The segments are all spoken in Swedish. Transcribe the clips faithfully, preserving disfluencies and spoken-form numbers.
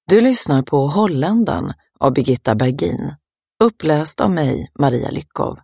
Du lyssnar på Holländaren av Birgitta Bergin, uppläst av mig, Maria Lyckov.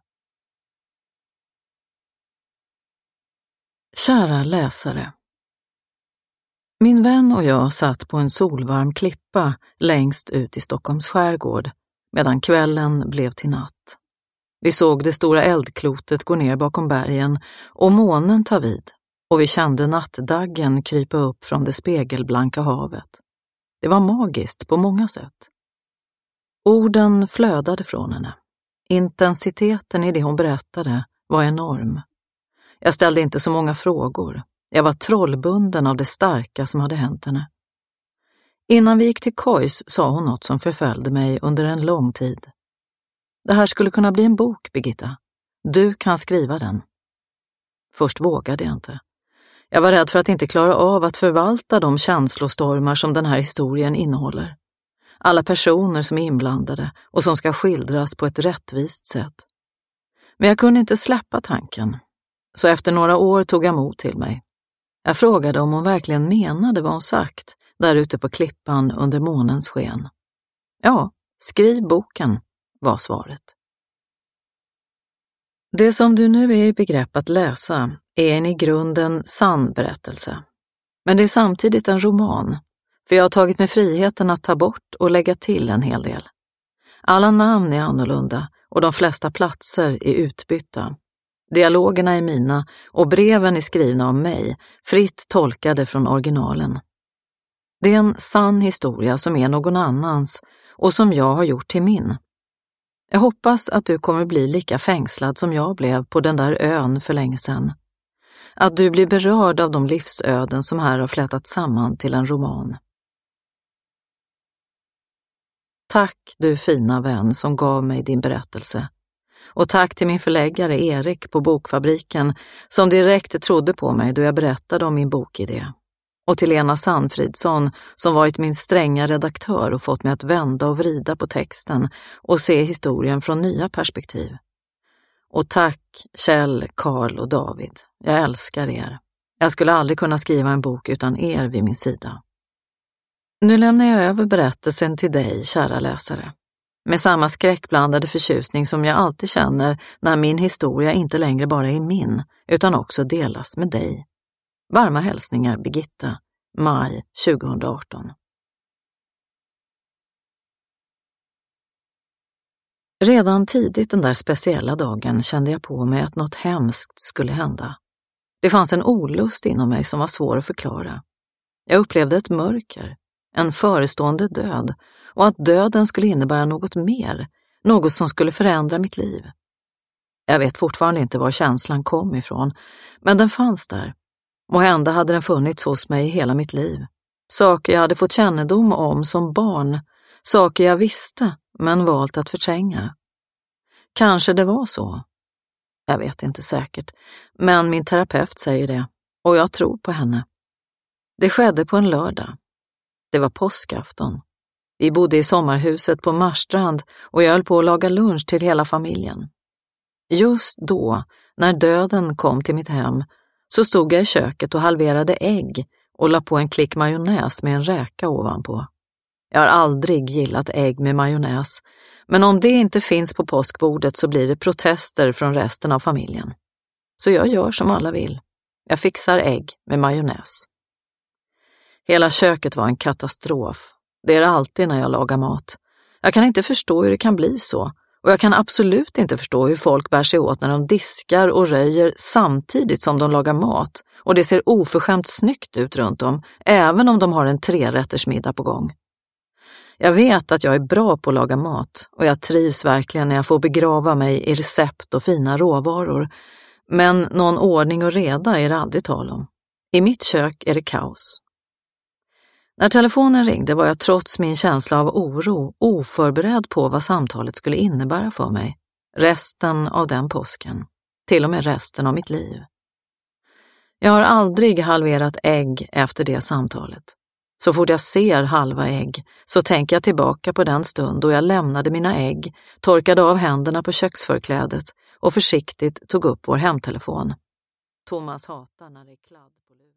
Kära läsare. Min vän och jag satt på en solvarm klippa längst ut i Stockholms skärgård, medan kvällen blev till natt. Vi såg det stora eldklotet gå ner bakom bergen och månen ta vid, och vi kände nattdaggen krypa upp från det spegelblanka havet. Det var magiskt på många sätt. Orden flödade från henne. Intensiteten i det hon berättade var enorm. Jag ställde inte så många frågor. Jag var trollbunden av det starka som hade hänt henne. Innan vi gick till Kojs sa hon något som förföljde mig under en lång tid. Det här skulle kunna bli en bok, Birgitta. Du kan skriva den. Först vågade jag inte. Jag var rädd för att inte klara av att förvalta de känslostormar som den här historien innehåller. Alla personer som är inblandade och som ska skildras på ett rättvist sätt. Men jag kunde inte släppa tanken. Så efter några år tog jag mod till mig. Jag frågade om hon verkligen menade vad hon sagt där ute på klippan under månens sken. Ja, skriv boken, var svaret. Det som du nu är i begrepp att läsa är en i grunden sann berättelse. Men det är samtidigt en roman, för jag har tagit mig friheten att ta bort och lägga till en hel del. Alla namn är annorlunda och de flesta platser är utbytta. Dialogerna är mina och breven är skrivna av mig, fritt tolkade från originalen. Det är en sann historia som är någon annans och som jag har gjort till min. Jag hoppas att du kommer bli lika fängslad som jag blev på den där ön för länge sedan. Att du blir berörd av de livsöden som här har flätat samman till en roman. Tack du fina vän som gav mig din berättelse. Och tack till min förläggare Erik på Bokfabriken som direkt trodde på mig då jag berättade om min bokidé. Och till Lena Sandfridsson som varit min stränga redaktör och fått mig att vända och vrida på texten och se historien från nya perspektiv. Och tack Kjell, Karl och David. Jag älskar er. Jag skulle aldrig kunna skriva en bok utan er vid min sida. Nu lämnar jag över berättelsen till dig, kära läsare. Med samma skräckblandade förtjusning som jag alltid känner när min historia inte längre bara är min, utan också delas med dig. Varma hälsningar, Birgitta, maj tjugohundraarton. Redan tidigt den där speciella dagen kände jag på mig att något hemskt skulle hända. Det fanns en olust inom mig som var svår att förklara. Jag upplevde ett mörker, en förestående död, och att döden skulle innebära något mer, något som skulle förändra mitt liv. Jag vet fortfarande inte var känslan kom ifrån, men den fanns där. Måhända hade den funnits hos mig i hela mitt liv. Saker jag hade fått kännedom om som barn, saker jag visste men valt att förtränga. Kanske det var så. Jag vet inte säkert, men min terapeut säger det och jag tror på henne. Det skedde på en lördag. Det var påskafton. Vi bodde i sommarhuset på Marstrand och jag höll på att laga lunch till hela familjen. Just då, när döden kom till mitt hem, så stod jag i köket och halverade ägg och la på en klick majonnäs med en räka ovanpå. Jag har aldrig gillat ägg med majonnäs, men om det inte finns på påskbordet så blir det protester från resten av familjen. Så jag gör som alla vill. Jag fixar ägg med majonnäs. Hela köket var en katastrof. Det är det alltid när jag lagar mat. Jag kan inte förstå hur det kan bli så. Och jag kan absolut inte förstå hur folk bär sig åt när de diskar och röjer samtidigt som de lagar mat. Och det ser oförskämt snyggt ut runt om, även om de har en trerättersmiddag på gång. Jag vet att jag är bra på att laga mat och jag trivs verkligen när jag får begrava mig i recept och fina råvaror. Men någon ordning och reda är det aldrig tal om. I mitt kök är det kaos. När telefonen ringde var jag trots min känsla av oro oförberedd på vad samtalet skulle innebära för mig. Resten av den påsken. Till och med resten av mitt liv. Jag har aldrig halverat ägg efter det samtalet. Så fort jag ser halva ägg så tänker jag tillbaka på den stund då jag lämnade mina ägg, torkade av händerna på köksförklädet och försiktigt tog upp vår hemtelefon. Thomas hatar när det är kladd på luren.